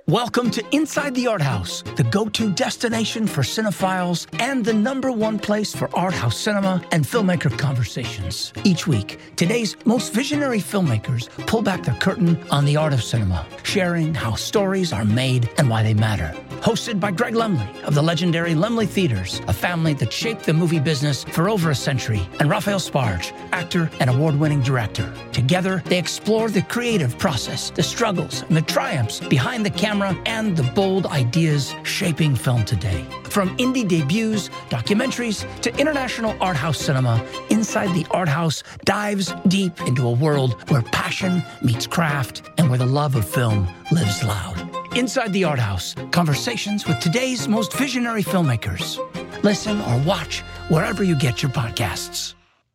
Welcome to Inside the Art House, the go-to destination for cinephiles and the #1 place for art house cinema and filmmaker conversations. Each week, today's most visionary filmmakers pull back the curtain on the art of cinema, sharing how stories are made and why they matter. Hosted by Greg Lemley of the legendary Lemley Theaters, a family that shaped the movie business for over a century, and Raphael Sbarge, actor and award-winning director. Together, they explore the creative process, the struggles, and the triumphs behind the camera and the bold ideas shaping film today. From indie debuts, documentaries, to international art house cinema, Inside the Art House dives deep into a world where passion meets craft and where the love of film lives loud. Inside the Art House, conversations with today's most visionary filmmakers. Listen or watch wherever you get your podcasts.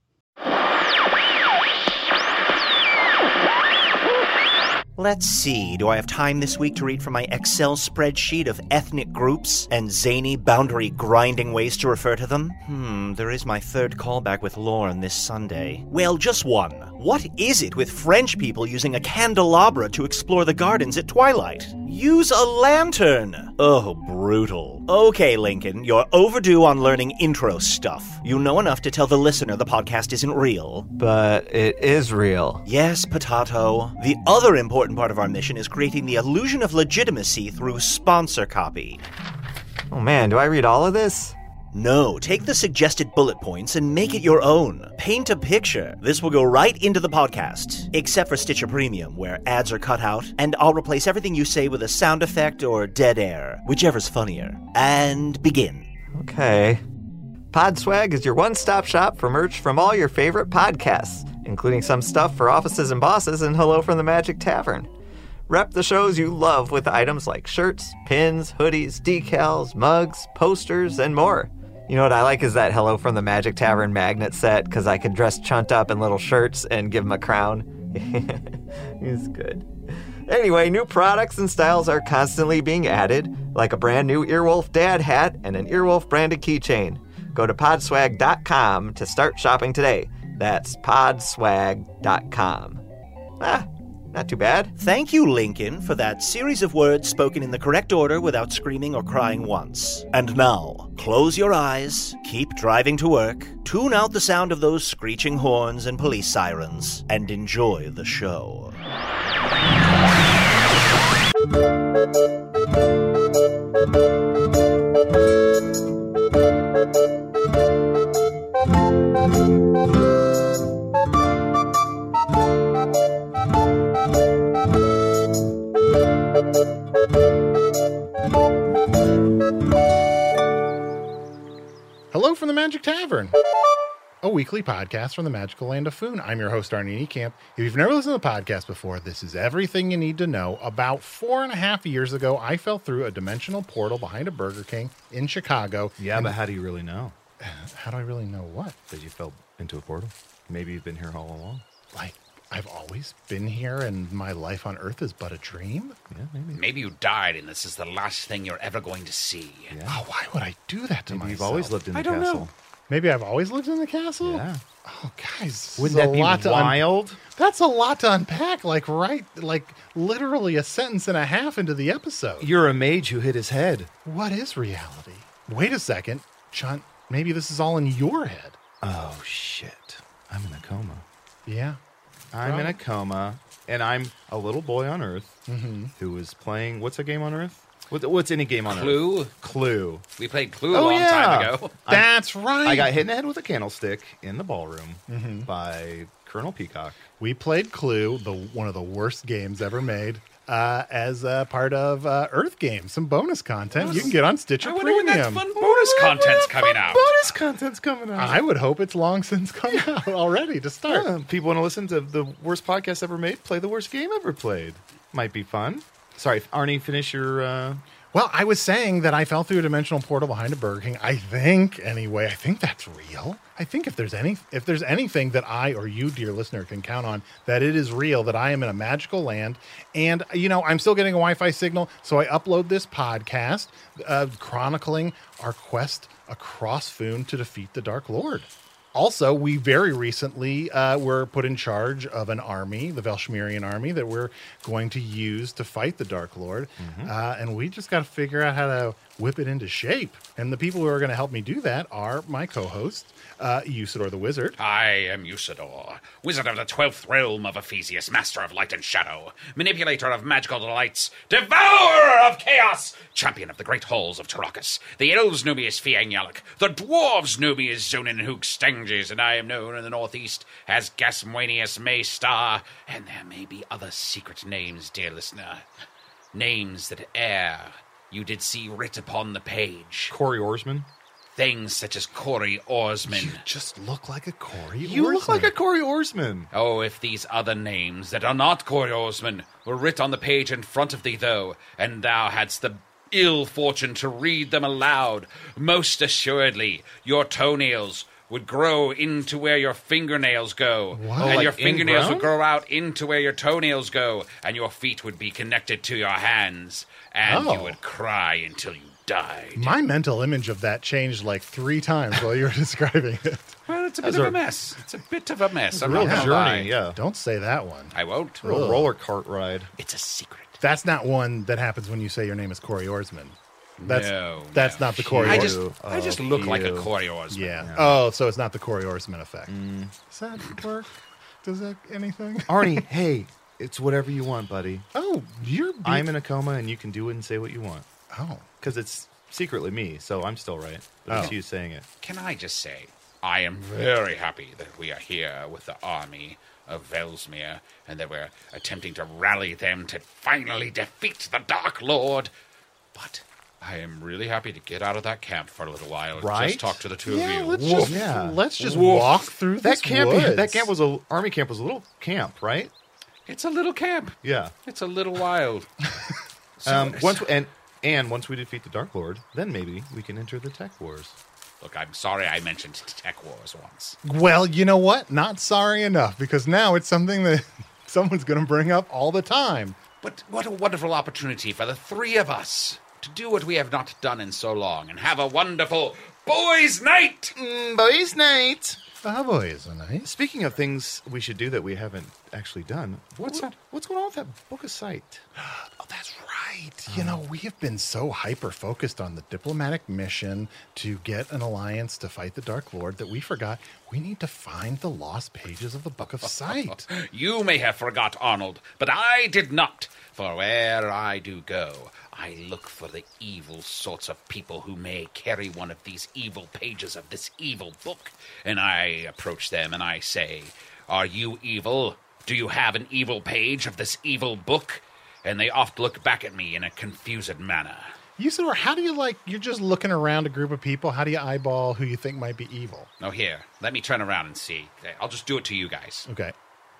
Let's see, do I have time this week to read from my Excel spreadsheet of ethnic groups and zany, boundary-grinding ways to refer to them? There is my third callback with Lauren this Sunday. Well, just one. What is it with French people using a candelabra to explore the gardens at twilight? Use a lantern! Oh, brutal. Okay, Lincoln, you're overdue on learning intro stuff. You know enough to tell the listener the podcast isn't real. But it is real. Yes, Potato. The other important part of our mission is creating the illusion of legitimacy through sponsor copy. Oh man, do I read all of this? No, take the suggested bullet points and make it your own. Paint a picture. This will go right into the podcast, except for Stitcher Premium, where ads are cut out, and I'll replace everything you say with a sound effect or dead air, whichever's funnier. And begin. Okay. Podswag is your one-stop shop for merch from all your favorite podcasts, including some stuff for offices and bosses and Hello from the Magic Tavern. Rep the shows you love with items like shirts, pins, hoodies, decals, mugs, posters, and more. You know what I like is that Hello from the Magic Tavern magnet set, because I can dress Chunt up in little shirts and give him a crown. He's good. Anyway, new products and styles are constantly being added, like a brand new Earwolf Dad hat and an Earwolf branded keychain. Go to podswag.com to start shopping today. That's podswag.com. Not too bad. Thank you, Lincoln, for that series of words spoken in the correct order without screaming or crying once. And now, close your eyes, keep driving to work, tune out the sound of those screeching horns and police sirens, and enjoy the show. Hello from the Magic Tavern, a weekly podcast from the magical land of Foon. I'm your host, Arnie Niekamp. If you've never listened to the podcast before, this is everything you need to know. About 4.5 years ago, I fell through a dimensional portal behind a Burger King in Chicago. Yeah, but how do you really know? How do I really know what? That you fell into a portal? Maybe you've been here all along. Like, I've always been here and my life on Earth is but a dream? Yeah, maybe. Maybe you died and this is the last thing you're ever going to see. Yeah. Oh, why would I do that to Maybe myself? you've always lived in the I don't castle. know. Maybe I've always lived in the castle? Yeah. Oh, guys. Wouldn't that be wild? That's a lot to unpack, like literally a sentence and a half into the episode. You're a mage who hit his head. What is reality? Wait a second. Chunt, maybe this is all in your head. Oh, shit. I'm in a coma. Yeah. I'm in a coma, and I'm a little boy on Earth who is playing... What's a game on Earth? What's any game on Earth? Clue. We played Clue a long time ago. That's right. I got hit in the head with a candlestick in the ballroom by Colonel Peacock. We played Clue, one of the worst games ever made, as a part of Earth Games. Some bonus content you can get on Stitcher I wonder Premium. when that fun bonus content's coming out. Bonus content's coming out. I would hope it's long since come out already to start. Yeah, people want to listen to the worst podcast ever made, play the worst game ever played. Might be fun. Sorry, Arnie, finish your... Well, I was saying that I fell through a dimensional portal behind a Burger King. I think that's real. I think if there's anything that I or you, dear listener, can count on, that it is real, that I am in a magical land. And, I'm still getting a Wi-Fi signal, so I upload this podcast chronicling our quest across Foon to defeat the Dark Lord. Also, we very recently were put in charge of an army, the Velshmirian army, that we're going to use to fight the Dark Lord. And we just got to figure out how to whip it into shape. And the people who are going to help me do that are my co-host, Usador the Wizard. I am Usador, wizard of the 12th realm of Ephesius, master of light and shadow, manipulator of magical delights, devourer of chaos, champion of the great halls of Tarakas. The elves know me as Fiangyalak, the dwarves know me as Zonin Hook Stanges, and I am known in the northeast as Gasmuenius Maystar, and there may be other secret names, dear listener. Names that ere you did see writ upon the page. Corey Oarsman. Things such as Corey Oarsman. You just look like a Corey You look like a Corey Oarsman. Oh, if these other names that are not Corey Oarsman were writ on the page in front of thee, though, and thou hadst the ill fortune to read them aloud, most assuredly your toenails would grow into where your fingernails go. What? And Like your fingernails ingrown? would grow out into where your toenails go, and your feet would be connected to your hands, and you Oh. would cry until you died. My mental image of that changed like 3 times while you were describing it. Well, it's a bit of a mess. It's a bit of a mess. I'm Real not gonna lie. journey, yeah. Don't say that one. I won't. Real roller cart ride. It's a secret. That's not one that happens when you say your name is Corey Oarsman. That's No, that's no. not the Corey. I Oarsman. just look like a ew. Corey Oarsman. Yeah. Oh, so it's not the Corey Oarsman effect. Does that work? Does that anything? Arnie, hey, it's whatever you want, buddy. Oh, you're. I'm in a coma, and you can do it and say what you want. Oh, Because it's secretly me, so I'm still right. But it's Oh. you saying it. Can I just say, I am very happy that we are here with the army of Velsmere, and that we're attempting to rally them to finally defeat the Dark Lord. But I am really happy to get out of that camp for a little while and Right? just talk to the two yeah. of you. Let's Woof. just Yeah. let's just Woof. walk through this woods. That camp was army camp was a little camp, right? It's a little camp. Yeah. It's a little wild. Once we defeat the Dark Lord, then maybe we can enter the Tech Wars. Look, I'm sorry I mentioned Tech Wars once. Well, you know what? Not sorry enough, because now it's something that someone's going to bring up all the time. But what a wonderful opportunity for the three of us to do what we have not done in so long and have a wonderful boys' night. Boys' night. Oh, boy, isn't it? Speaking of things we should do that we haven't actually done, What's that? What's going on with that Book of Sight? Oh, that's right. You know, we have been so hyper-focused on the diplomatic mission to get an alliance to fight the Dark Lord that we forgot we need to find the lost pages of the Book of Sight. You may have forgot, Arnold, but I did not. For where I do go, I look for the evil sorts of people who may carry one of these evil pages of this evil book. And I approach them and I say, "Are you evil? Do you have an evil page of this evil book?" And they oft look back at me in a confused manner. Usador, how do you you're just looking around a group of people, how do you eyeball who you think might be evil? Oh, here, let me turn around and see. I'll just do it to you guys. Okay.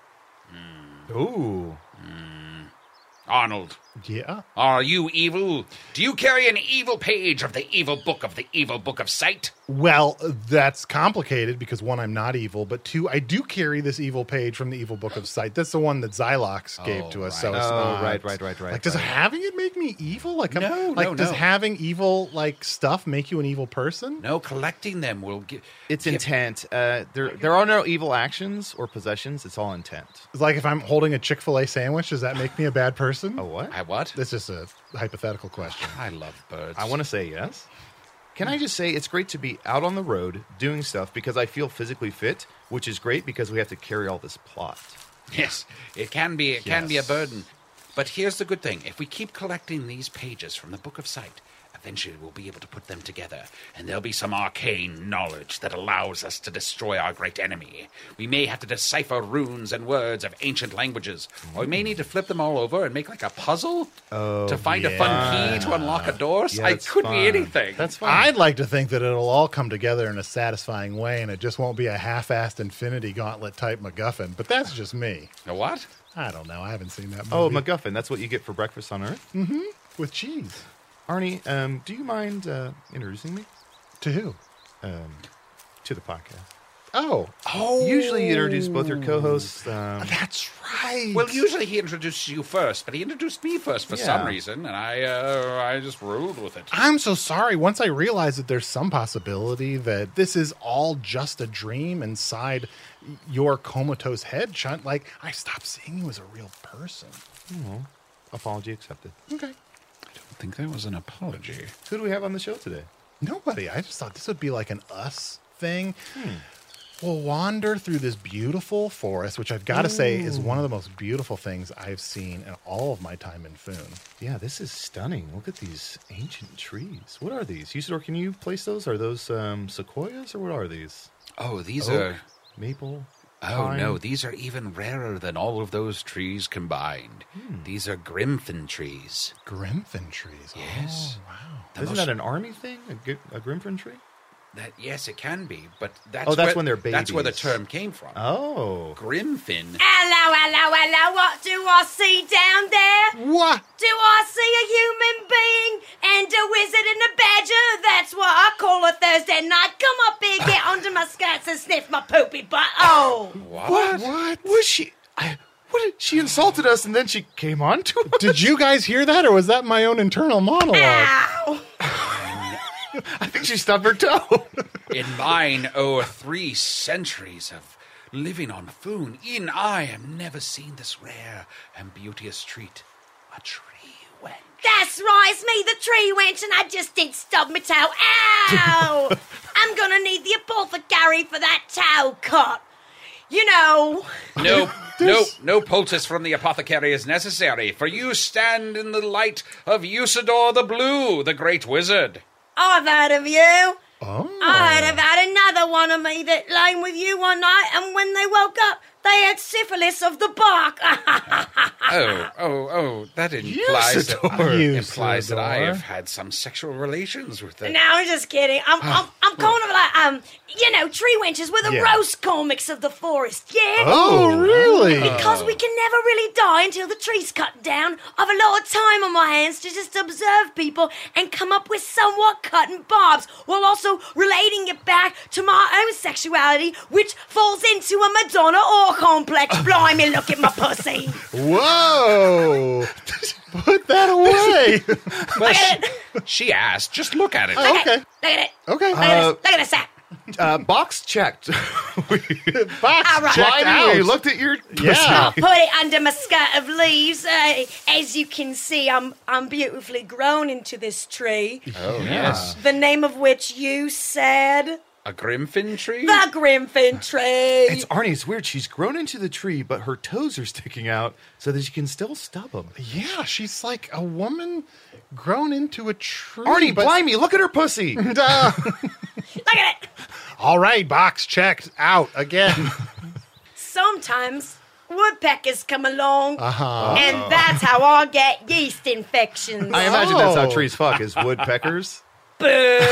Ooh. Arnold, Yeah. are you evil? Do you carry an evil page of the evil book of Sight? Well, that's complicated because 1, I'm not evil, but 2, I do carry this evil page from the evil Book of Sight. That's the one that Xylox gave to us. So it's not, right. Like, does having it make me evil? Like, No, does no. having evil stuff make you an evil person? No, collecting them will give... It's intent. There are no evil actions or possessions. It's all intent. It's like if I'm holding a Chick-fil-A sandwich, does that make me a bad person? Oh, what? I what? That's just a hypothetical question. I love birds. I want to say yes. Can I just say it's great to be out on the road doing stuff because I feel physically fit, which is great because we have to carry all this plot. Yes, it can be a Yes. burden. But here's the good thing. If we keep collecting these pages from the Book of Sight, eventually we'll be able to put them together, and there'll be some arcane knowledge that allows us to destroy our great enemy. We may have to decipher runes and words of ancient languages, or we may need to flip them all over and make like a puzzle to find a fun key to unlock a door. Yeah, It it's could fun. be anything. That's fun. I'd like to think that it'll all come together in a satisfying way and it just won't be a half-assed Infinity Gauntlet type MacGuffin, but that's just me. A what? I don't know. I haven't seen that Oh, movie. MacGuffin. That's what you get for breakfast on Earth? With cheese. Arnie, do you mind introducing me To who? to the podcast? Oh, Usually you introduce both your co-hosts. that's right. Well, usually he introduces you first, but he introduced me first for some reason, and I just rolled with it. I'm so sorry. Once I realized that there's some possibility that this is all just a dream inside your comatose head, Chunt, like, I stopped seeing you as a real person. Apology accepted. Okay. I don't think that was an apology. Who do we have on the show today? Nobody. I just thought this would be like an us thing. We'll wander through this beautiful forest, which I've got to say is one of the most beautiful things I've seen in all of my time in Foon. Yeah, this is stunning. Look at these ancient trees. What are these? Usador, can you place those? Are those sequoias or what are these? Oh, these Oak, are... maple? Oh, pine? no, these are even rarer than all of those trees combined. These are Grimfin trees. Grimfin trees. Yes. Oh, wow. Isn't that an army thing? A Grimfin tree? Yes, it can be, but that's that's where, when they're That's where the babies. term came from. Oh. Grimfin. Hello, what do I see down there? What? Do I see a human being and a wizard and a badger? That's what I call a Thursday night. Come up here, get under my skirts and sniff my poopy butt. Oh. What? Was she... She insulted us and then she came on to us? Did you guys hear that, or was that my own internal monologue? Ow. I think she stubbed her toe. In mine o'er 3 centuries of living on Foon, e'en I have never seen this rare and beauteous treat, a tree wench. That's right, it's me, the tree wench, and I just did stub my toe. Ow! I'm gonna need the apothecary for that toe cut. You know. No poultice from the apothecary is necessary, for you stand in the light of Usador the Blue, the great wizard. I've heard of you. Oh. I heard about another one of me that lay with you one night, and when they woke up, they had syphilis of the bark. That implies Usador. that I have had some sexual relations with them. No, I'm just kidding. I'm kind of like, tree wenches. We're the roast comics of the forest, yeah? Oh, really? Because we can never really die until the tree's cut down. I've a lot of time on my hands to just observe people and come up with somewhat cut and bobs, while also relating it back to my own sexuality, which falls into a Madonna or complex. Blimey, look at my pussy. Whoa! Put that away. She asked, just look at it. Oh, okay. Look at it. Okay. Look at this sack. Box checked. Box All right. checked out. We looked at your pussy. Yeah. Put it under my skirt of leaves. As you can see, I'm beautifully grown into this tree. Oh, yes. The name of which you said? A Grimfin tree? The Grimfin tree. It's Arnie, it's weird. She's grown into the tree, but her toes are sticking out so that she can still stub them. Yeah, she's like a woman grown into a tree. Arnie, blimey, look at her pussy. Look at it. All right, box checked out again. Sometimes woodpeckers come along, Uh-huh. and that's how I get yeast infections. I imagine that's how Oh. trees fuck, is woodpeckers. Boo!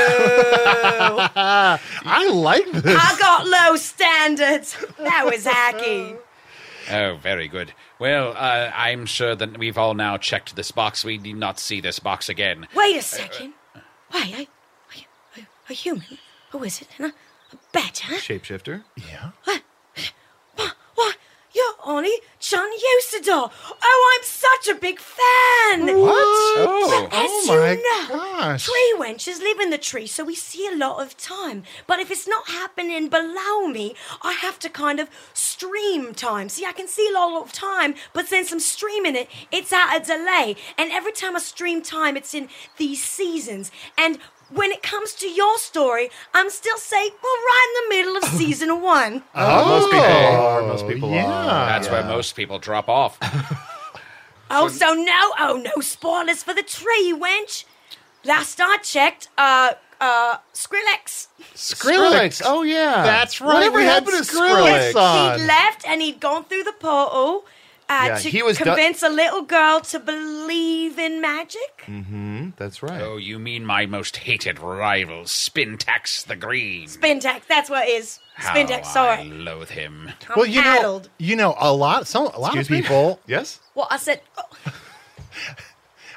I like this. I got low standards. That was hacky. Oh, very good. Well, I'm sure that we've all now checked this box. We need not see this box again. Wait a second. Wait, a human? Who is it? A badger? Shapeshifter. Yeah. What? You're Arnie Chun Usador. Oh, I'm such a big fan. What? Oh. As Oh you my know, gosh. tree wenches live in the tree, so we see a lot of time. But if it's not happening below me, I have to kind of stream time. See, I can see a lot of time, but since I'm streaming it, it's at a delay. And every time I stream time, it's in these seasons. And when it comes to your story, I'm still right in the middle of season 1. Most people are. Most people yeah. are. That's where most people drop off. No spoilers for the tree, wench. Last I checked, Skrillex. Skrillex. Oh, yeah. That's right. Whatever we had happened to Skrillex on. He'd left and he'd gone through the portal to he was convince a little girl to believe in magic. That's right. Oh, you mean my most hated rival, Spintax the Green. Spintax, that's what it is. How Spintax, I sorry. loathe him. I'm Well, addled. a lot of Excuse me? people. Yes? Well, I said,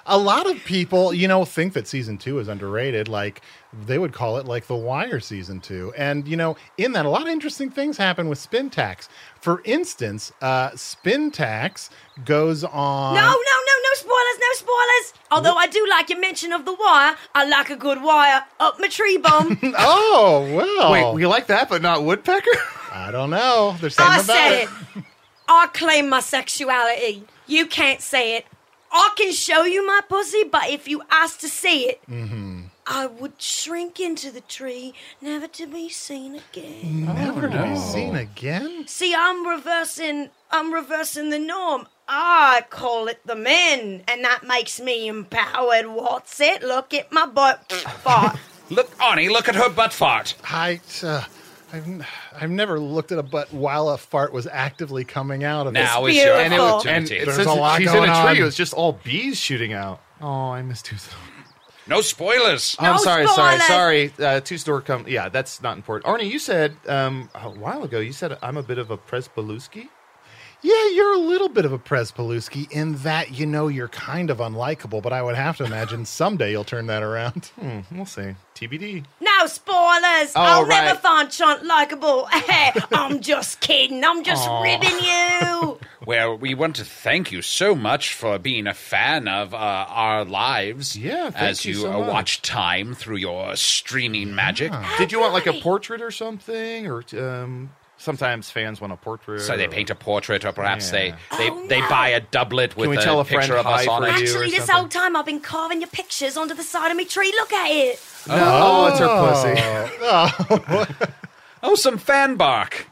A lot of people, think that season 2 is underrated. Like, they would call it like The Wire season 2. And, in that, a lot of interesting things happen with Spintax. For instance, Spintax goes on... No spoilers. Although I do like your mention of The Wire. I like a good wire up my tree bum. Oh, well. Wait, we like that, but not woodpecker? I don't know. There's something I about said it. I claim my sexuality. You can't say it. I can show you my pussy, but if you ask to see it, I would shrink into the tree, never to be seen again. Never to be seen again? See, I'm reversing the norm. I call it the men, and that makes me empowered. What's it? Look at my butt fart. Look, Arnie, look at her butt fart. I've never looked at a butt while a fart was actively coming out of Now it. is your beautiful. opportunity. It There's says a lot she's in going a tree. on. It was just all bees shooting out. Oh, I missed Tuesday. No spoilers. No I'm sorry. spoilers. Two-store come. Yeah, that's not important. Arnie, you said a while ago, you said I'm a bit of a Prespaluski. Yeah, you're a little bit of a Prespaluski in that, you're kind of unlikable, but I would have to imagine someday you'll turn that around. We'll see. TBD. No spoilers. I'll never find Chunt likable. I'm just kidding. I'm just ribbing you. Well, we want to thank you so much for being a fan of our lives. Yeah, thank as you you so much. watch time through your streaming magic. Did you want like a right. portrait or something, or sometimes fans want a portrait? So they paint a portrait, or perhaps Yeah. they buy a doublet with we a tell a friend picture of us hi on for it. you? Actually, or this something. whole time I've been carving your pictures onto the side of my tree. Look at it. Oh, it's her pussy. Oh, some fan bark.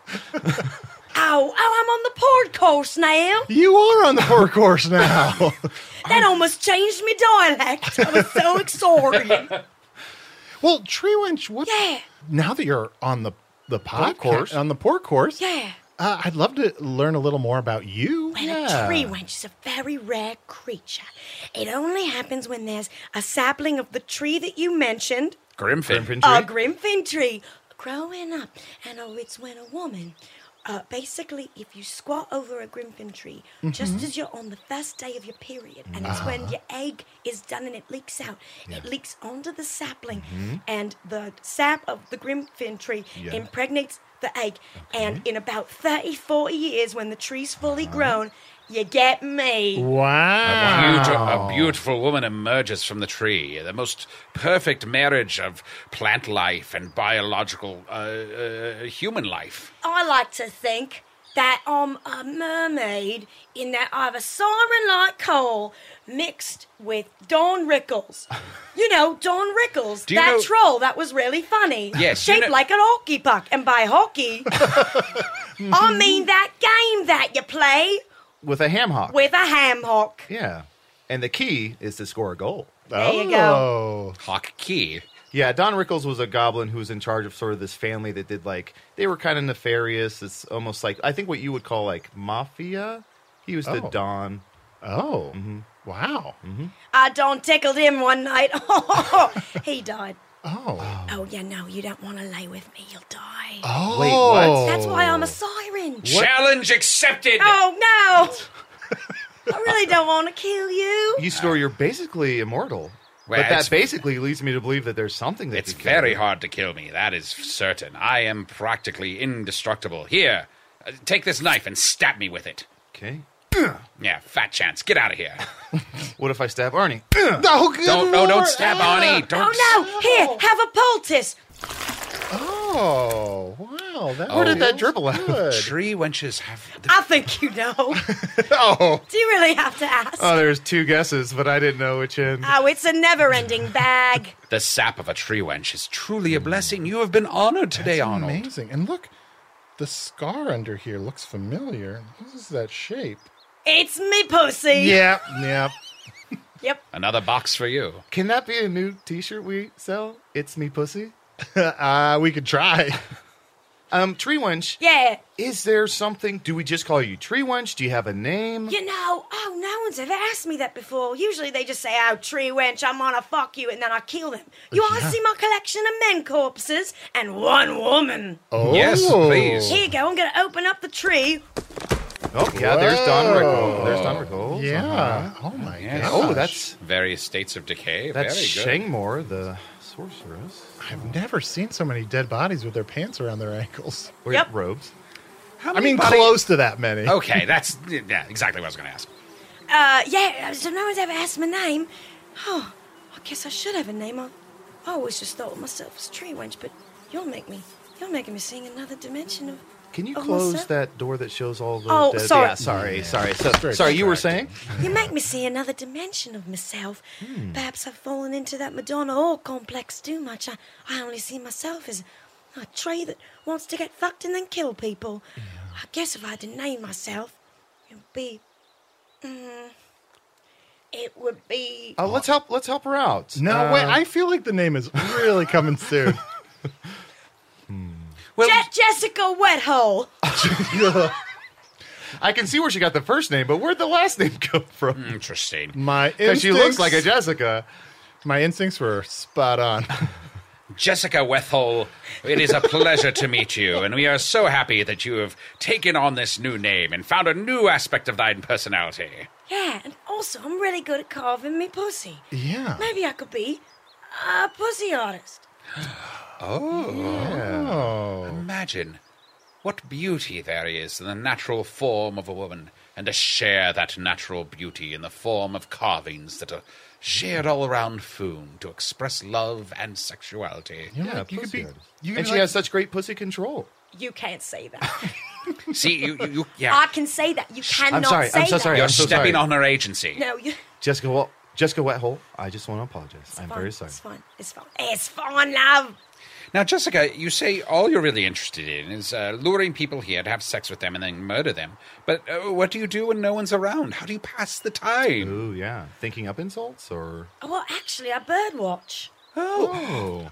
Oh, I'm on the port course now. You are on the poor course now. That almost changed my dialect. I was so excited. Well, Tree Wench, Yeah. now that you're on the podcast, course. on the poor course, Yeah. I'd love to learn a little more about you. Well, a tree wench is a very rare creature. It only happens when there's a sapling of the tree that you mentioned, Grimfin. a grimfin tree, growing up. And it's when a woman, basically, if you squat over a grimfin tree, just as you're on the first day of your period, and it's when your egg is done and it leaks out, it leaks onto the sapling, and the sap of the grimfin tree impregnates the egg. And in about 30, 40 years, when the tree's fully grown, you get me. Wow. A beautiful woman emerges from the tree. The most perfect marriage of plant life and biological human life. I like to think that I'm a mermaid in that I have a siren like coal mixed with Don Rickles. You know, Don Rickles, Do you that know- troll that was really funny. Yes, you Shaped know- like an hockey puck. And by hockey, I mean that game that you play With a ham hock. with a ham hock. Yeah. And the key is to score a goal. There you go. Oh. Hawk Key. Yeah, Don Rickles was a goblin who was in charge of sort of this family that did they were kind of nefarious. It's almost like, I think what you would call like mafia. He was the Oh. Don. Oh. Wow. I don't tickled him one night. He died. Oh. Oh, yeah, no, you don't want to lay with me. You'll die. Oh. Wait, what? That's why I'm a siren. Challenge accepted. Oh, no. I really don't want to kill you. You store, you're basically immortal. Well, but that it's- basically leads me to believe that there's something that It's could kill very you. hard to kill me. That is certain. I am practically indestructible. Here, take this knife and stab me with it. Okay. Yeah, fat chance. Get out of here. What if I stab Arnie? Oh, good Don't Lord. stab Arnie. Don't. Oh, no. Here, have a poultice. Oh, wow. That Where did that feels dribble out? good. Tree wenches have. I think you know. Oh. Do you really have to ask? Oh, there's two guesses, but I didn't know which end. Oh, it's a never-ending bag. The sap of a tree wench is truly a blessing. You have been honored today, That's Arnold. amazing. And look, the scar under here looks familiar. What is that shape? It's me pussy. Yeah. Yep. Another box for you. Can that be a new T-shirt we sell? It's me pussy. We could try. Tree Wench. Yeah. Is there something? Do we just call you Tree Wench? Do you have a name? You know, no one's ever asked me that before. Usually they just say, oh, tree wench, I'm gonna fuck you, and then I kill them. You want to see my collection of men corpses and one woman? Oh. Yes, please. Here you go, I'm gonna open up the tree. Oh, yeah, there's Don Rickles. There's Don Rickles. Yeah. Oh, my Yes. gosh. Oh, that's Various states of decay. that's Very good. Shangmore, the sorceress. I've never seen so many dead bodies with their pants around their ankles. Or Yep. robes. I mean, close to that many. Okay, that's exactly what I was going to ask. So no one's ever asked my name. Oh, I guess I should have a name. I always just thought of myself as Tree Wench, but you're making me sing another dimension of. Can you of close myself. that door that shows all the Oh, dead? sorry. Yeah, sorry. Very Sorry, you were saying? You make me see another dimension of myself. Perhaps I've fallen into that Madonna Hall complex too much. I only see myself as a tree that wants to get fucked and then kill people. I guess if I had to name myself, it would be. It would be. Let's help her out. No, wait. I feel like the name is really coming soon. Well, Jessica Wethole. I can see where she got the first name, but where'd the last name come from? interesting. Because she looks like a Jessica. My instincts were spot on. Jessica Wethole, it is a pleasure to meet you, and we are so happy that you have taken on this new name and found a new aspect of thine personality. Yeah, and also I'm really good at carving me pussy. Yeah. Maybe I could be a pussy artist. Oh. Imagine what beauty there is in the natural form of a woman, and to share that natural beauty in the form of carvings that are shared all around Foon to express love and sexuality. Yeah, you could pussy be. artist. You And could she has such great pussy control. You can't say that. See, yeah, I can say that. You cannot sorry, say I'm so that. sorry. you're I'm so stepping sorry. on her agency. No, you. Jessica Wethole, I just want to apologize. I'm fine, very sorry. It's fine. It's fine. It's fine, love. Now, Jessica, you say all you're really interested in is luring people here to have sex with them and then murder them. But what do you do when no one's around? How do you pass the time? Ooh, yeah. Thinking up insults or? Well, actually, I birdwatch. Oh.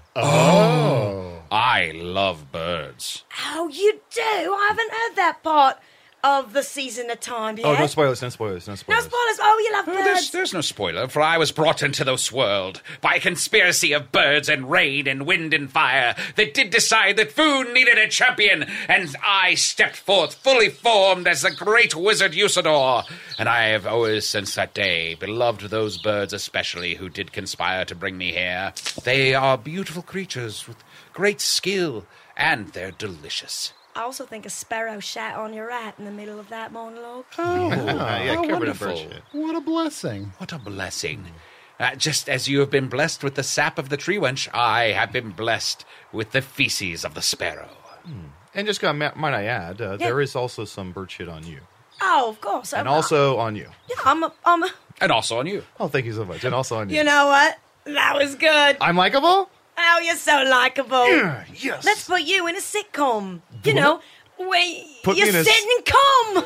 I love birds. Oh, you do? I haven't heard that part of the season of time yet. Oh, no spoilers, no spoilers, no No spoilers. spoilers. Oh, you love birds. There's no spoiler, for I was brought into this world by a conspiracy of birds and rain and wind and fire that did decide that Foon needed a champion, and I stepped forth fully formed as the great wizard Usador. And I have always, since that day, beloved those birds especially who did conspire to bring me here. They are beautiful creatures with great skill, and they're delicious. I also think a sparrow shat on your rat in the middle of that monologue. Yeah, how covered in wonderful. bird shit. What a blessing. What a blessing. Just as you have been blessed with the sap of the tree wench, I have been blessed with the feces of the sparrow. And just might I add, there is also some bird shit on you. Oh, of course. And also on you. Yeah, I'm a. And also on you. Oh, thank you so much. And also on you. You know what? That was good. I'm likable? Oh, you're so likable. Yes. Let's put you in a sitcom. You know, where Put you me in a sit and come.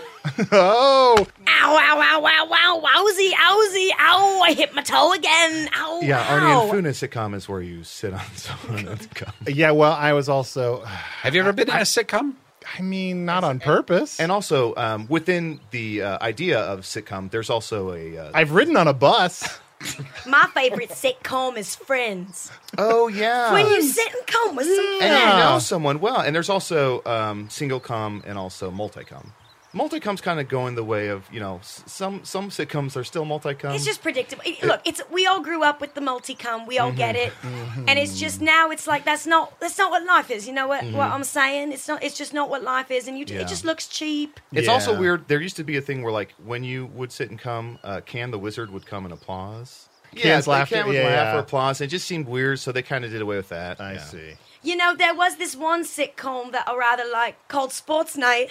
Oh. Ow, ow, ow, ow, ow, wowsy, owsy, ow, I hit my toe again. Ow, Yeah, ow. Arnie and Foon, a sitcom is where you sit on someone and come. Yeah, well, I was also. Have you ever been in a sitcom? I mean, not on purpose. And also, within the idea of sitcom, there's also a... I've ridden on a bus. My favorite sitcom is Friends. oh, yeah. When you sit and come with some And friends. you know someone well. And there's also single com and also multi-com. Multi-com's kind of going the way of, you know, some sitcoms are still multi-com. It's just predictable. Look, we all grew up with the multicom. We all get it, and it's just now. It's like that's not what life is. You know what I'm saying? It's not. It's just not what life is, and Yeah. it just looks cheap. It's Yeah. also weird. There used to be a thing where, like, when you would sit and come, Can the Wizard would come and applause. Can's laughter, Can would yeah, laugh yeah. or applause. It just seemed weird, so they kind of did away with that. I Yeah. see. You know, there was this one sitcom that I rather like called Sports Night.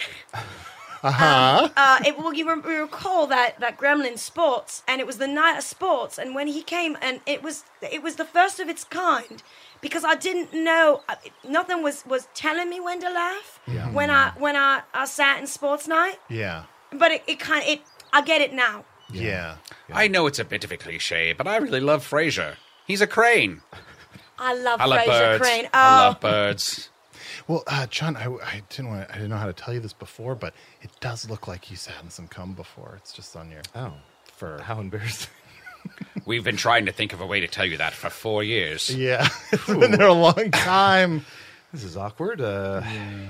You recall that Gremlin Sports, and it was the night of sports, and when he came, and it was the first of its kind, because I didn't know, nothing was telling me when to laugh when I sat in Sports Night, Yeah. but I get it now. Yeah. I know it's a bit of a cliche, but I really love Frasier. He's a crane. I love I love Frasier birds. Crane. I Oh, love birds. Well, John, I didn't know how to tell you this before, but it does look like you sat in some cum before. It's just on your Oh, fur. how embarrassing. We've been trying to think of a way to tell you that for 4 years. Yeah, it's been there a long time. This is awkward. You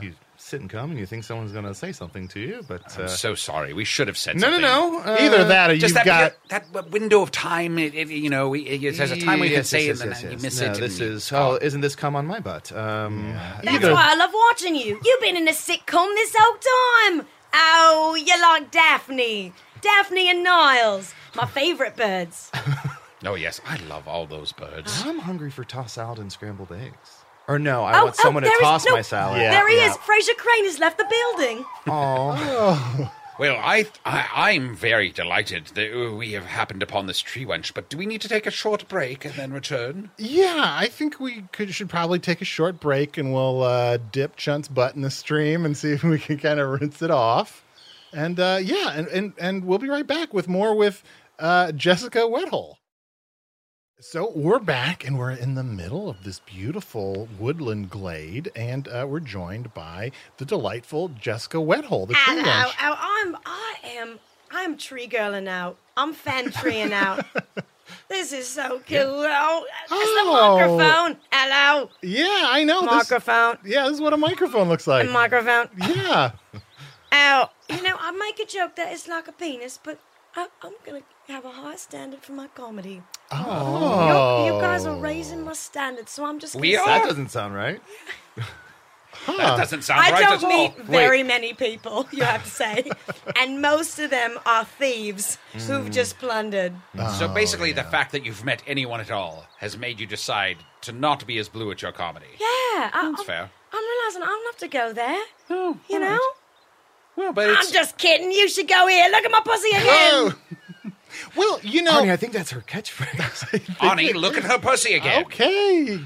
sit and come and you think someone's going to say something to you, but... I'm so sorry. We should have said no, something. Either that or you've Just got... that window of time, there's a time we can say it and then you miss no, it. This and is... Oh, isn't this cum on my butt? That's Either- why I love watching you. You've been in a sitcom this whole time. Oh, you're like Daphne. Daphne and Niles. My favourite birds. Oh, yes. I love all those birds. I'm hungry for tossed salad and scrambled eggs. Or no, I want someone to there is- toss no, my salad. Yeah. There he is. Fraser Crane has left the building. Oh. Well, I'm very delighted that we have happened upon this tree wench, but do we need to take a short break and then return? Yeah, I think we should probably take a short break and we'll dip Chunt's butt in the stream and see if we can kind of rinse it off. And and we'll be right back with more with Jessica Wethole. So we're back and we're in the middle of this beautiful woodland glade, and we're joined by the delightful Jessica Wethole, the tree wench. I'm tree girling out. I'm fan treeing out. This is so cool. Oh, it's the microphone. Hello. Yeah, I know. Microphone. This is what a microphone looks like. A microphone. Yeah. Ow. I make a joke that it's like a penis, but I'm going to have a high standard for my comedy. Oh. You guys are raising my standards, so I'm just going to We are? That doesn't sound right. That doesn't sound I right don't at all. meet very many people, you have to say. And most of them are thieves who've just plundered. So basically, the fact that you've met anyone at all has made you decide to not be as blue at your comedy. Yeah. That's fair. I'm realising I don't have to go there. You know? Well, but it's... I'm just kidding. You should go here. Look at my pussy again. Oh. Well, Honey, I think that's her catchphrase. Honey, look at her pussy again. Okay.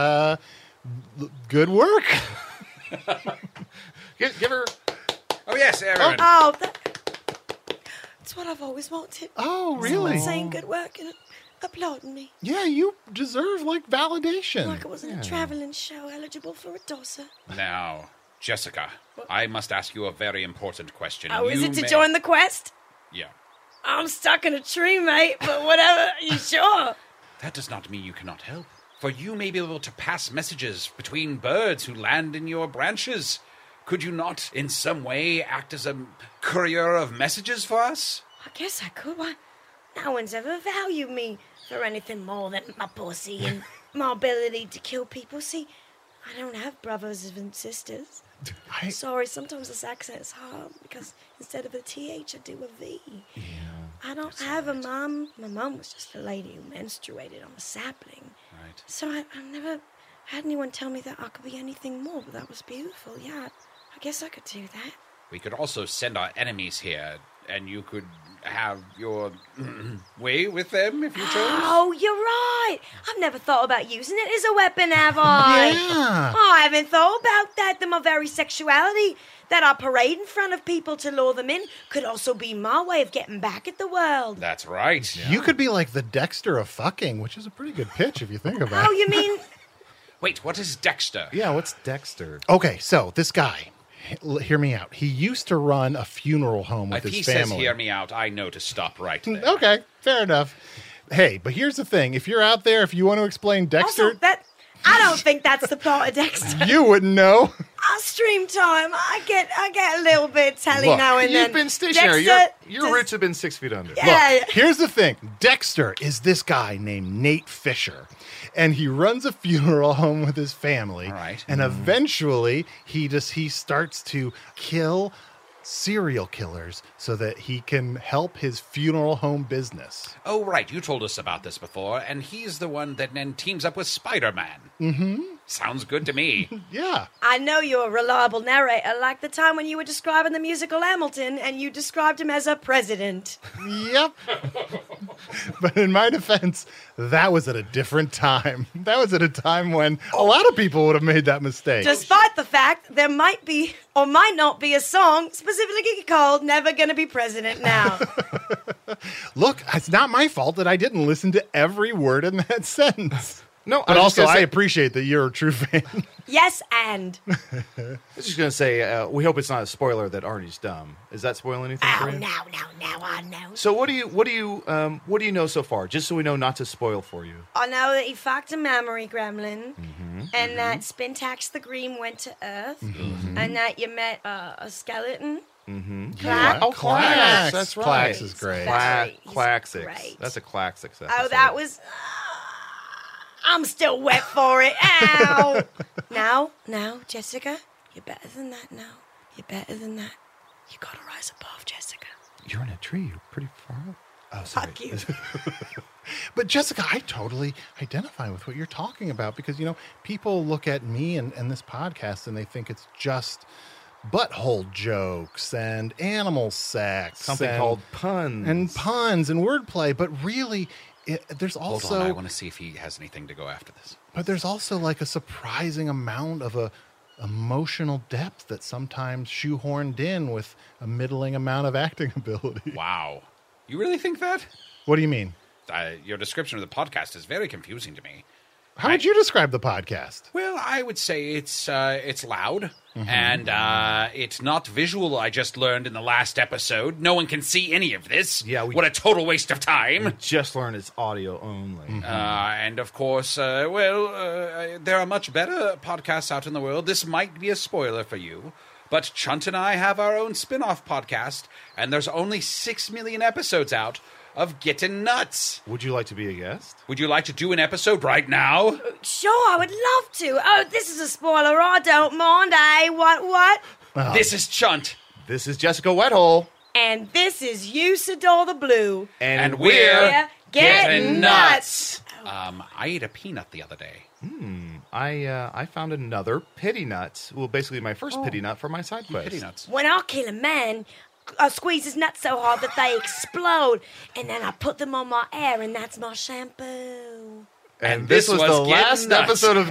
Good work. Give her... Oh, yes, Aaron. Oh, that's what I've always wanted. Oh, really? Someone saying good work and applauding me. Yeah, you deserve, validation. Like I wasn't a travelling show eligible for a tosser. Now, Jessica, I must ask you a very important question. Oh, is You it to may- join the quest? Yeah. I'm stuck in a tree, mate, but whatever. You sure? That does not mean you cannot help. For you may be able to pass messages between birds who land in your branches. Could you not, in some way, act as a courier of messages for us? I guess I could. Why? No one's ever valued me for anything more than my pussy and my ability to kill people. See, I don't have brothers and sisters. Sorry, sometimes this accent's hard because instead of a TH, I do a V. Yeah. I don't have a mum. My mum was just a lady who menstruated on a sapling. Right. So I never had anyone tell me that I could be anything more, but that was beautiful. Yeah, I guess I could do that. We could also send our enemies here, and you could have your way with them if you chose. Oh, you're right. I've never thought about using it as a weapon, have I? Yeah. I haven't thought about that. That my very sexuality that I parade in front of people to lure them in could also be my way of getting back at the world. That's right. You could be like the Dexter of fucking, which is a pretty good pitch if you think about Oh, it. you mean... Wait, what is Dexter? Yeah, what's Dexter? Okay, so this guy, hear me out. He used to run a funeral home with If his he family. says hear me out, I know to stop right there. Okay, fair enough. Hey, but here's the thing. If you're out there, if you want to explain Dexter, Also, I don't think that's the plot of Dexter. you wouldn't know. Stream time. I get a little bit telly Look, now and then. You've been stationary. Dexter, Your just- roots have been 6 feet under. Yeah. Look, here's the thing. Dexter is this guy named Nate Fisher, and he runs a funeral home with his family. All right. And eventually, he starts to kill serial killers so that he can help his funeral home business. Oh, right. You told us about this before, and he's the one that then teams up with Spider-Man. Mm-hmm. Sounds good to me. Yeah. I know you're a reliable narrator, like the time when you were describing the musical Hamilton and you described him as a president. Yep. But in my defense, that was at a different time. That was at a time when a lot of people would have made that mistake. Despite the fact there might be or might not be a song specifically called Never Gonna Be President Now. Look, it's not my fault that I didn't listen to every word in that sentence. No, But I was also, just I gonna say, appreciate that you're a true fan. Yes, and. I was just going to say, we hope it's not a spoiler that Arnie's dumb. Is that spoil anything Oh, for you? no, I know. So what do you know so far? Just so we know not to spoil for you. I know that he fucked a memory gremlin, and that Spintax the Green went to Earth, and that you met a skeleton. Yeah. Oh, Clax. That's right. Clax is great. He's Claxics. great. That's a Claxics episode. Oh, that was. I'm still wet for it. Ow! Now, Jessica, you're better than that now. You're better than that. You gotta rise above, Jessica. You're in a tree. You're pretty far up. Oh, sorry. Fuck you. But Jessica, I totally identify with what you're talking about because, people look at me and this podcast and they think it's just butthole jokes and animal sex. Something called puns. And puns and wordplay. But really, there's also... Hold on, I want to see if he has anything to go after this. But there's also like a surprising amount of a emotional depth that sometimes shoehorned in with a middling amount of acting ability. Wow. You really think that? What do you mean? Your description of the podcast is very confusing to me. How would you describe the podcast? Well, I would say it's loud and it's not visual. I just learned in the last episode. No one can see any of this. Yeah, what a total waste of time. Just learned it's audio only. And of course, there are much better podcasts out in the world. This might be a spoiler for you, but Chunt and I have our own spin-off podcast, and there's only 6 million episodes out of Getting Nuts. Would you like to be a guest? Would you like to do an episode right now? Sure, I would love to. Oh, this is a spoiler. I don't mind, eh? What? This is Chunt. This is Jessica Wethole. And this is Usador the Blue. And we're Getting Nuts. I ate a peanut the other day. I found another pity nut. Well, basically my first pity nut for my side quest. Pity nuts. When I kill a man, I squeeze his nuts so hard that they explode, and then I put them on my hair, and that's my shampoo. And this was the Getting last Nuts. episode of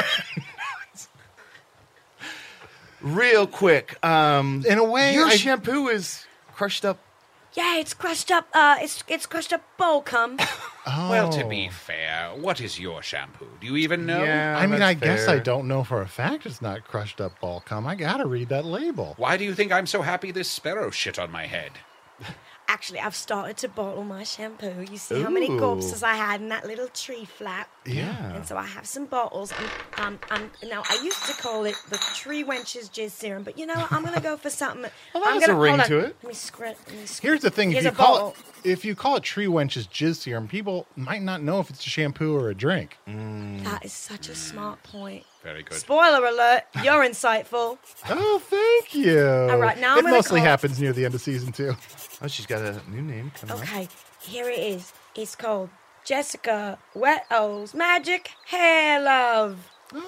Real quick, In a way, your shampoo is crushed up. Yeah, it's crushed up. It's crushed up bowl cum. Well, to be fair, what is your shampoo? Do you even know? Yeah, I mean, that's I guess fair. I don't know for a fact it's not crushed up ball cum. I gotta read that label. Why do you think I'm so happy this sparrow shit on my head? Actually, I've started to bottle my shampoo. You see how many corpses I had in that little tree flat? Yeah. And so I have some bottles. Now, I used to call it the Tree Wench's Jizz Serum, but you know what? I'm going to go for something. Well, that I'm has a gonna, ring hold on. to it. Let me script. Here's the thing: Here's if a bottle. if you call it Tree Wench's Jizz Serum, people might not know if it's a shampoo or a drink. That is such a smart point. Very good. Spoiler alert, you're insightful. Oh, thank you. All right, now I'm it gonna mostly call- happens near the end of season 2. Oh, she's got a new name coming up. Okay, here it is. It's called Jessica Wethole's Magic Hair Love.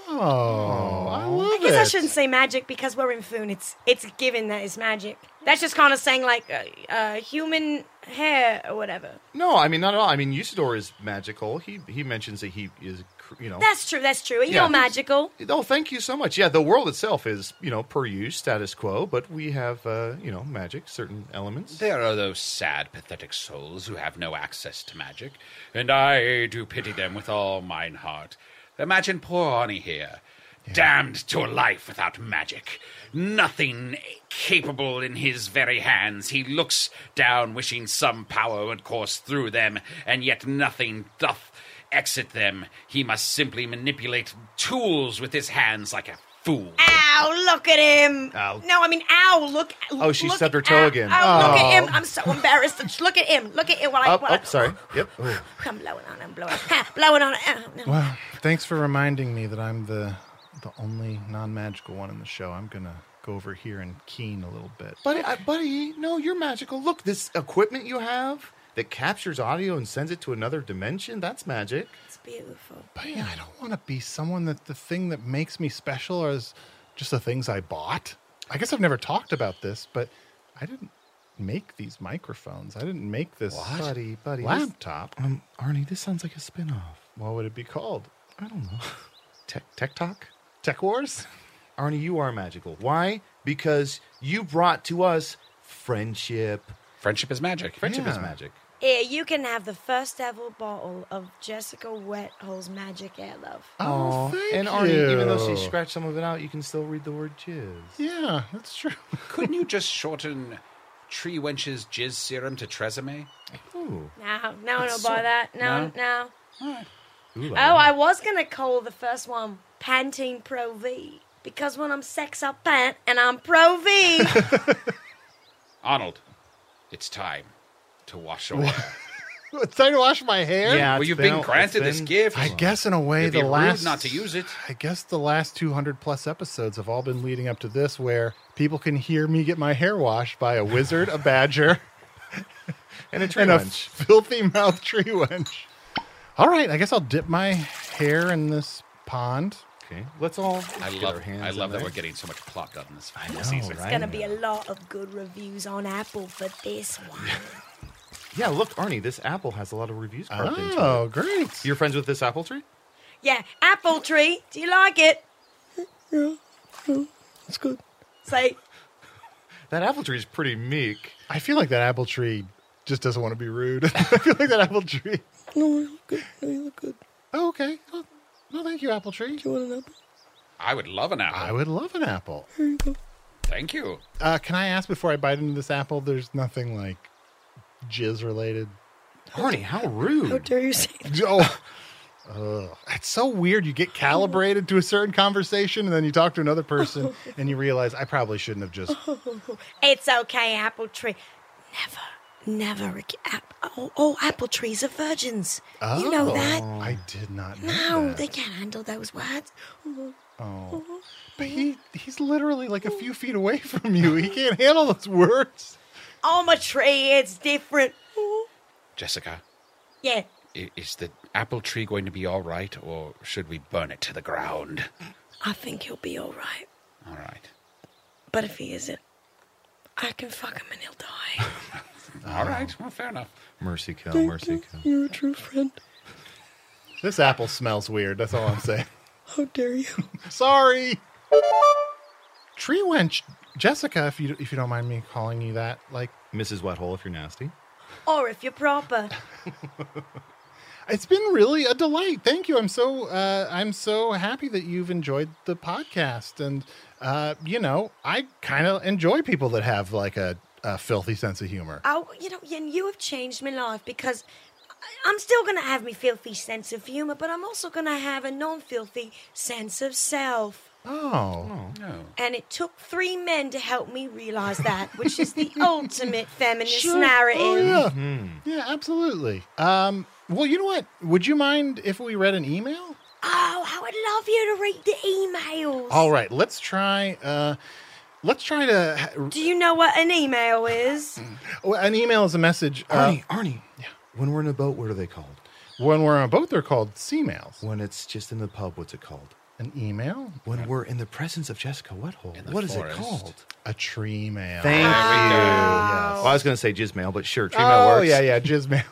Oh, I love I guess it. I shouldn't say magic because we're in Foon. It's given that it's magic. That's just kind of saying like human hair or whatever. No, I mean not at all. I mean Usador is magical. He mentions that he is, That's true. That's true. Yeah. You're magical. Oh, thank you so much. Yeah, the world itself is, per use, status quo, but we have, magic, certain elements. There are those sad, pathetic souls who have no access to magic, and I do pity them with all mine heart. Imagine poor Arnie here, damned to a life without magic. Nothing capable in his very hands. He looks down, wishing some power would course through them, and yet nothing doth exit them. He must simply manipulate tools with his hands like a fool. Ow, look at him. Ow. No, I mean, ow, look. Oh, she look, stubbed her toe ow, again. Ow, look at him. I'm so embarrassed. Look at him. Look at him. Sorry. Yep. Ooh. I'm blowing on him. Blowing on him. No. Well, thanks for reminding me that I'm the only non-magical one in the show. I'm going to go over here and keen a little bit. Buddy, no, you're magical. Look, this equipment you have that captures audio and sends it to another dimension, that's magic. It's beautiful. But yeah, I don't want to be someone that the thing that makes me special is just the things I bought. I guess I've never talked about this, but I didn't make these microphones. I didn't make this Buddy, laptop. Arnie, this sounds like a spinoff. What would it be called? I don't know. Tech Talk? Tech Wars? Arnie, you are magical. Why? Because you brought to us friendship. Friendship is magic. Friendship is Yeah. magic. Here, you can have the first ever bottle of Jessica Wethole's Magic Air Love. Oh, thank And Arnie, even though she you. scratched some of it out, you can still read the word jizz. Yeah, that's true. Couldn't you just shorten Tree Wench's Jizz Serum to Tresemme? Ooh. No, I don't buy that. No. Ooh, Oh, I was going to call the first one Pantene Pro V. Because when I'm sex up pant and I'm Pro V. Arnold, it's time to wash away. It's time to wash my hair? Yeah, Well, it's you've been been- granted it's this been- gift. I guess in a way It'd be the rude last not to use it. I guess the last 200 plus episodes have all been leading up to this, where people can hear me get my hair washed by a wizard, a badger, And a tree and a wench. filthy mouth tree wench. All right, I guess I'll dip my hair in this pond. Okay, let's all I get love our hands I love in that there. we're getting so much plot done this I know, season. right? Going to be a lot of good reviews on Apple for this one. Yeah, look, Arnie, this apple has a lot of reviews carved into Oh, it. great. You're friends with this apple tree? Yeah, apple tree. Do you like it? That's good. Say, That apple tree is pretty meek. I feel like that apple tree just doesn't want to be rude. I feel like that apple tree. No, you look good. No, you look good. Oh, okay. Oh, no, thank you, apple tree. Do you want an apple? I would love an apple. I would love an apple. Thank you. Can I ask before I bite into this apple? There's nothing like jizz related. Arnie, how rude. how dare you say that? Oh, it's so weird. You get calibrated to a certain conversation, and then you talk to another person, and you realize I probably shouldn't have just. It's okay, apple tree. Never. Apple trees are virgins. You know that? I did not know. No, that. they can't handle those words. Oh, but he's literally like a few feet away from you. He can't handle those words. I'm a tree. It's different. Jessica, Yeah. is the apple tree going to be all right, or should we burn it to the ground? I think he'll be all right. All right. But if he isn't, I can fuck him and he'll die. All right. Well, fair enough. Mercy kill, mercy kill. You're a true friend. This apple smells weird. That's all I'm saying. How dare you? Sorry. Tree wench, Jessica, if you don't mind me calling you that, like Mrs. Wethole, if you're nasty. Or if you're proper. it's been really a delight. Thank you. I'm so happy that you've enjoyed the podcast, and I kind of enjoy people that have like a filthy sense of humor. Oh, you have changed my life because I'm still going to have my filthy sense of humor, but I'm also going to have a non-filthy sense of self. Oh. No. And it took 3 men to help me realize that, which is the ultimate feminist Sure. narrative. Oh, yeah. Yeah, absolutely. Well, you know what? Would you mind if we read an email? Oh, I would love you to read the emails. All right, let's try to. Do you know what an email is? Well, an email is a message. Arnie. Yeah. When we're in a boat, what are they called? When we're on a boat, they're called sea-mails. When it's just in the pub, what's it called? An email? When we're in the presence of Jessica Wethole, the what is it forest. called? A tree mail. Thank you. Yes. Well, I was going to say jizz mail, but sure, tree mail works. Yeah, jizz mail.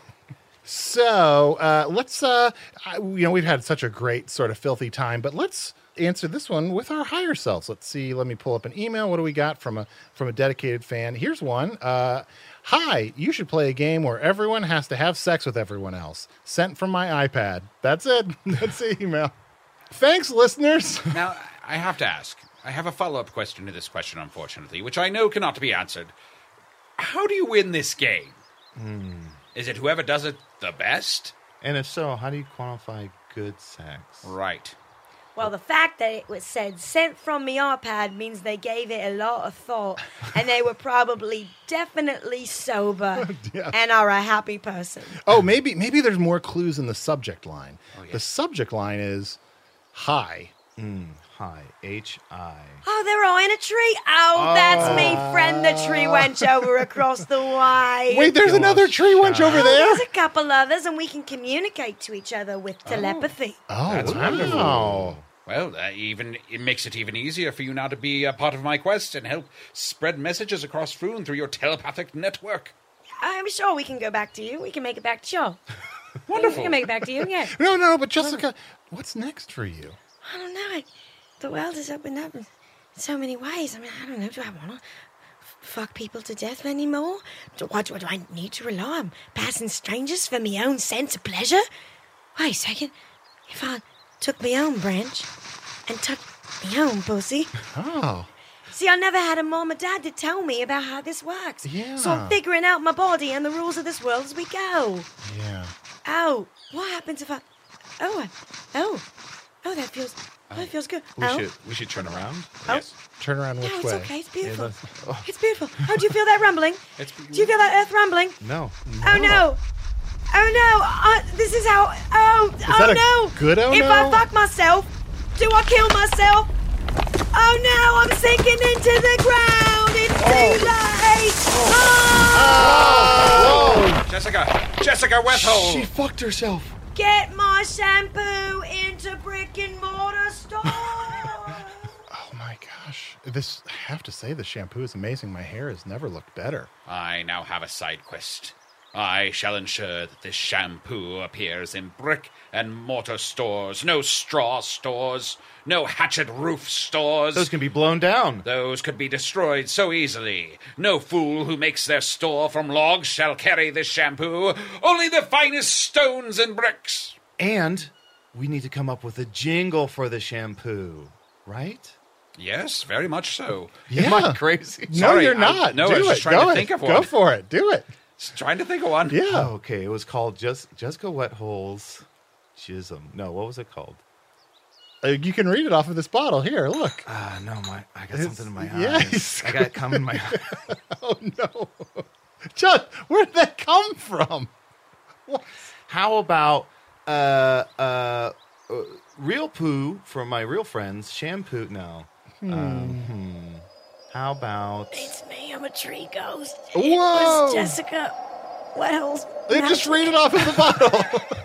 So let's, we've had such a great sort of filthy time, but let's answer this one with our higher selves. Let's see. Let me pull up an email. What do we got from a dedicated fan? Here's one. Hi, you should play a game where everyone has to have sex with everyone else. Sent from my iPad. That's it. That's the email. Thanks, listeners. Now, I have to ask. I have a follow-up question to this question, unfortunately, which I know cannot be answered. How do you win this game? Is it whoever does it the best? And if so, how do you quantify good sex? Right. Well, the fact that it was said sent from the iPad means they gave it a lot of thought, and they were probably definitely sober Yeah. and are a happy person. Oh, maybe there's more clues in the subject line. yeah. The subject line is hi. Hi, H-I. Oh, they're all in a tree. Oh, that's me, friend the tree wench over across the way. Wait, there's another tree wench over Oh, there. there's a couple others, and we can communicate to each other with telepathy. Oh, That's wow. wonderful. Well, it makes it even easier for you now to be a part of my quest and help spread messages across Foon through your telepathic network. I'm sure we can go back to you. We can make it back to you. Wonderful. We can make it back to you, yeah. No, but Jessica, what's next for you? I don't know. The world has opened up in so many ways. I mean, I don't know. Do I want to fuck people to death anymore? Do I need to rely on passing strangers for my own sense of pleasure? Wait a second. If I took my own branch and touched my own pussy... Oh, See, I never had a mom or dad to tell me about how this works. Yeah. So I'm figuring out my body and the rules of this world as we go. yeah. Oh, what happens if I... Oh, that feels... Oh, it feels good. We should turn around. Oh. Yes. Turn around which No, it's way? okay. It's beautiful. It's beautiful. Oh, do you feel that rumbling? It's- Do you feel that earth rumbling? No. Oh no! Oh no! This is how. Oh that a no! good oh if no? I fuck myself, do I kill myself? Oh no! I'm sinking into the ground. It's too late. Oh! Jessica Wethole. She fucked herself. Get my shampoo into brick and mortar store. Oh my gosh. This, I have to say, the shampoo is amazing. My hair has never looked better. I now have a side quest. I shall ensure that this shampoo appears in brick and mortar stores. No straw stores. No hatchet roof stores. Those can be blown down. Those could be destroyed so easily. No fool who makes their store from logs shall carry this shampoo. Only the finest stones and bricks. And we need to come up with a jingle for the shampoo, right? Yes, very much so. Yeah. Am I crazy? No, Sorry, you're not. no, Do I was it. just trying Go to it. think of Go one. for it. Do it. Just trying to think of one. Yeah. Oh, okay, it was called Jessica Wethole's Jism. No, what was it called? You can read it off of this bottle. Here, look. No, I got It's- something in my yeah, eyes. he's I got it coming in my eye. Oh, no. John, where did that come from? How about real poo from my real friends? Shampoo? No. How about? It's me. I'm a tree ghost. Whoa. It was Jessica Wettle's. Just read it off of the bottle.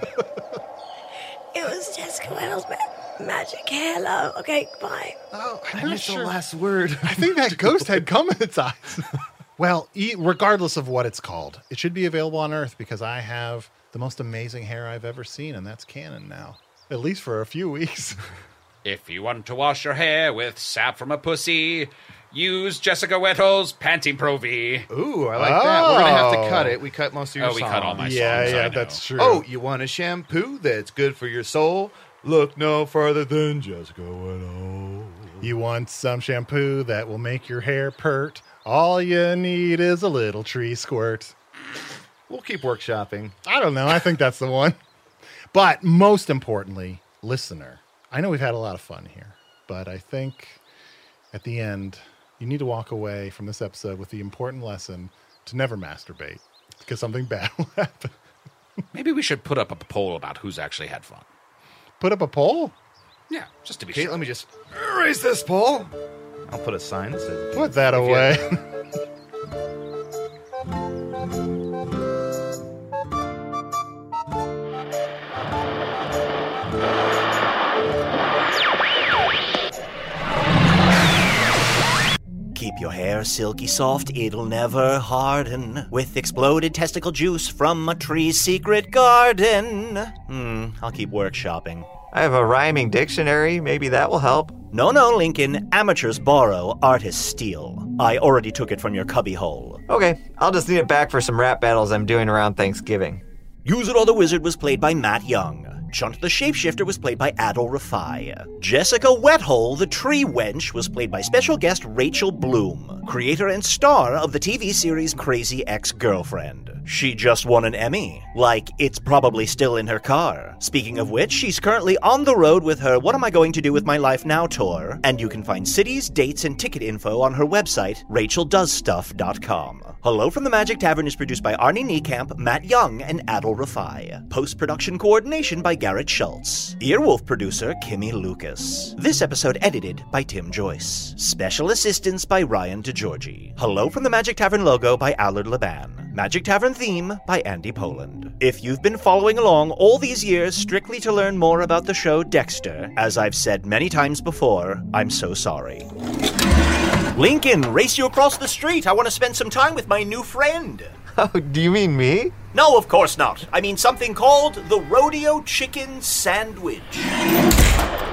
It was Jessica Wettle's magic. Hello. Okay, bye. Oh, I missed the last word. I think that ghost had cum in its eyes. Well, regardless of what it's called, it should be available on Earth because I have the most amazing hair I've ever seen, and that's canon now. At least for a few weeks. If you want to wash your hair with sap from a pussy, use Jessica Wethole's Panty Pro V. Ooh, I like that. We're gonna have to Oh. cut it. We cut most of your Oh, we cut all my songs. Yeah, songs, I yeah, know. that's true. Oh, you want a shampoo that's good for your soul? Look no further than Jessica Wethole. You want some shampoo that will make your hair pert? All you need is a little tree squirt. We'll keep workshopping. I don't know. I think that's the one. But most importantly, listener, I know we've had a lot of fun here, but I think at the end, you need to walk away from this episode with the important lesson to never masturbate because something bad will happen. Maybe we should put up a poll about who's actually had fun. Put up a poll? Yeah, just to be Okay, sure. let me just erase this poll. I'll put a sign that says, Put that away. Keep your hair silky soft, it'll never harden. With exploded testicle juice from a tree's secret garden. I'll keep workshopping. I have a rhyming dictionary. Maybe that will help. No, Lincoln. Amateurs borrow, artists steal. I already took it from your cubbyhole. Okay, I'll just need it back for some rap battles I'm doing around Thanksgiving. Use It or the Wizard was played by Matt Young. Chunt the Shapeshifter was played by Adol Rafai. Jessica Wethole, the Tree Wench, was played by special guest Rachel Bloom, creator and star of the TV series Crazy Ex-Girlfriend. She just won an Emmy. Like, it's probably still in her car. Speaking of which, she's currently on the road with her What Am I Going to Do With My Life Now tour, and you can find cities, dates, and ticket info on her website, racheldoesstuff.com. Hello from the Magic Tavern is produced by Arnie Niekamp, Matt Young, and Adol Rafai. Post-production coordination by Garrett Schultz. Earwolf producer Kimmy Lucas. This episode edited by Tim Joyce. Special assistance by Ryan DeGiorgi. Hello from the Magic Tavern logo by Allard Laban. Magic Tavern theme by Andy Poland. If you've been following along all these years strictly to learn more about the show Dexter, as I've said many times before, I'm so sorry. Lincoln, race you across the street. I want to spend some time with my new friend. Oh, do you mean me? No, of course not. I mean something called the Rodeo Chicken Sandwich.